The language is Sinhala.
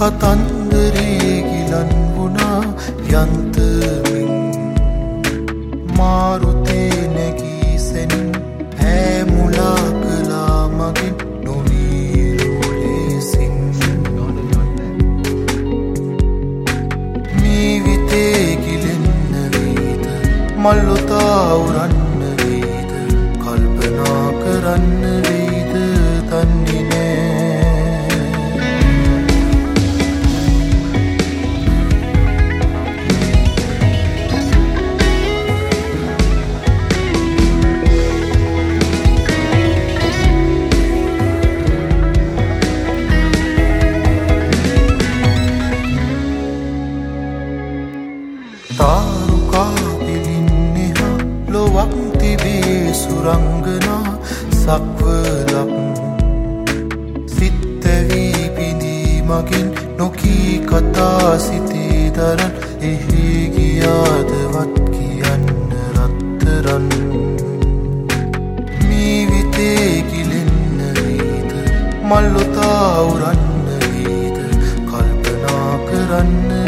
කතන්දරේ ගිලන් වුණා යන්තමින් මාරුතේ නැගී සෙනින් හැමුලා කළා මගින් නොවීලු ලෙසින් මීවිතේ ගිලෙන්න වේද මල්ලොතා උරන්න වේද කල්පනා කරන්න වේද දන්නේ තාරුකා පිළින්නෙහා ලොවක් තිබේ සුරංගනා සක්වලක් සිත්තවී පිඳී මගින් නොකී කතා සිතේ දරන් එහි ගියාදවත් කියන්න රත්තරන් මීවිතේ ගිලෙන්න වේද මල්ලොතා උරන්න වේද කල්පනා කරන්න